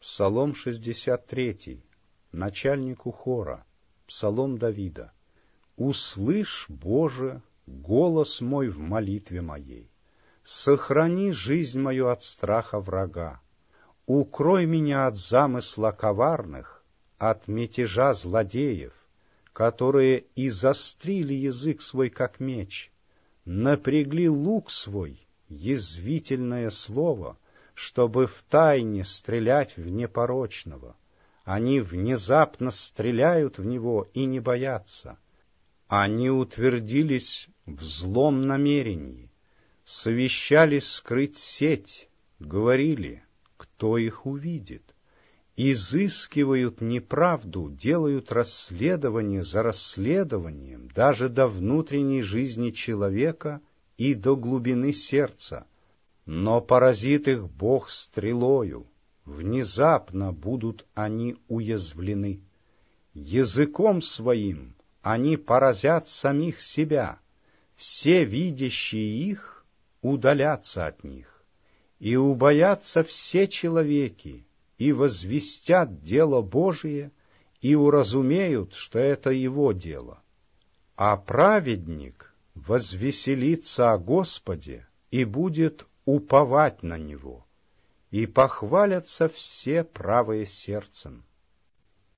Псалом 63, начальнику хора, псалом Давида. «Услышь, Боже, голос мой в молитве моей, сохрани жизнь мою от страха врага, укрой меня от замысла коварных, от мятежа злодеев, которые изострили язык свой, как меч, напрягли лук свой, язвительное слово, чтобы втайне стрелять в непорочного. Они внезапно стреляют в него и не боятся. Они утвердились в злом намерении, совещались скрыть сеть, говорили, кто их увидит. Изыскивают неправду, делают расследование за расследованием, даже до внутренней жизни человека и до глубины сердца. Но поразит их Бог стрелою, внезапно будут они уязвлены. Языком своим они поразят самих себя, все видящие их удалятся от них. И убоятся все человеки, и возвестят дело Божие, и уразумеют, что это его дело. А праведник возвеселится о Господе и будет уповать на Него, и похвалятся все правые сердцем.